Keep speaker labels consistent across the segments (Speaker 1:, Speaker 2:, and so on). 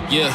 Speaker 1: Yeah.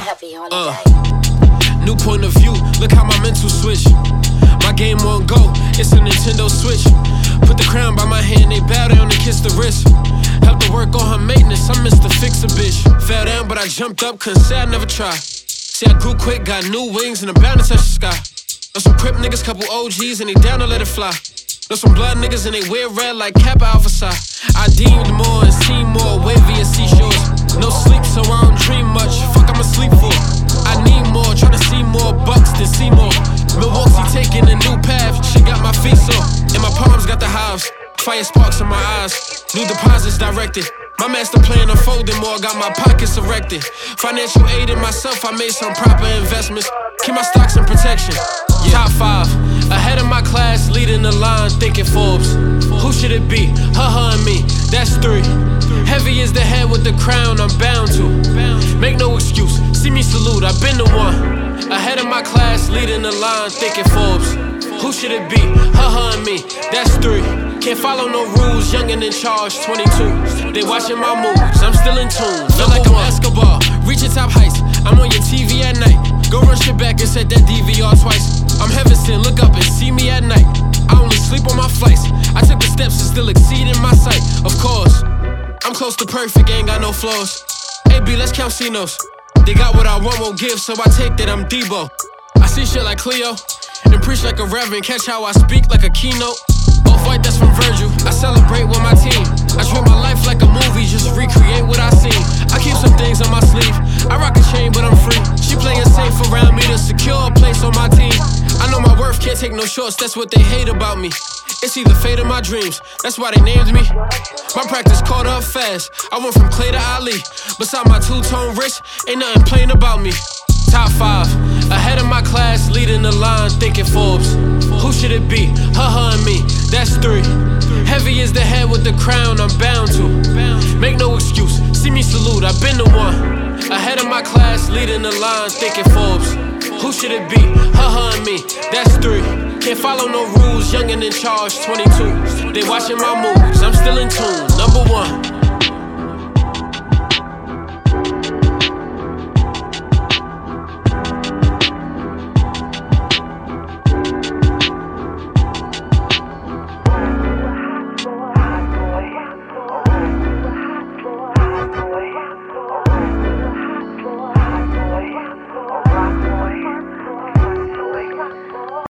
Speaker 1: New point of view, look how my mental switch. My game won't go, it's a Nintendo Switch. Put the crown by my hand, they bow down and kiss the wrist. Help to work on her maintenance, I missed to fix a bitch. Fell down, but I jumped up, couldn't say I never tried. See, I grew quick, got new wings, and I'm bound to touch the sky. Know some Crip niggas, couple OGs, and they down to let it fly. Know some blood niggas, and they wear red like Kappa Alpha Psi. I deemed more and seen more, wavy as seashores. No sleep, so I don't dream much, fuck I'ma sleep for. I need more, tryna see more bucks than see more. Milwaukee taking a new path, shit got my feet sore. And my palms got the hives, fire sparks in my eyes. New deposits directed, my master plan unfolding more, got my pockets erected. Financial aid in myself, I made some proper investments. Keep my stocks in protection. Top 5, ahead of my class, leading the line, thinking Forbes. Who should it be? Her and me, that's 3. Heavy is the head with the crown, I'm bound to. Make no excuse, see me salute, I've been the one. Ahead of my class, leading the line, thinking Forbes. Who should it be? Her and me, that's 3. Can't follow no rules, young and in charge, 22. They watching my moves, I'm still in tune. Feel like I'm Escobar, reaching top heights. I'm on your TV at night. Go run shit back and set that DVR twice. I'm heaven sent, look up and see me at night. I only sleep on my flights. I took the steps and still exceeding my sight. Of course, I'm close to perfect, ain't got no flaws. AB, let's count C-notes. They got what I want, won't give, so I take that I'm Debo. I see shit like Cleo, and preach like a reverend. Catch how I speak like a keynote. Off-white, that's from Virgil. I celebrate with my team. I treat my life like a movie, just recreate what I seen. I keep some things on my sleeve. I rock a chain, but I'm free. She playing safe around me to secure a place on my team. I know my worth, can't take no shorts, that's what they hate about me. It's either fate or my dreams, that's why they named me. My practice caught up fast, I went from Clay to Ali. Beside my two-tone wrist, ain't nothing plain about me. Top 5, ahead of my class, leading the line, thinking Forbes. Who should it be? Her and me, that's 3. Heavy is the head with the crown, I'm bound to. Make no excuse, see me salute, I've been the one. Ahead of my class, leading the line, thinking Forbes. Who should it be? Her and me, that's 3. Can't follow no rules, young and in charge, 22. They watching my moves, I'm still in tune, number 1.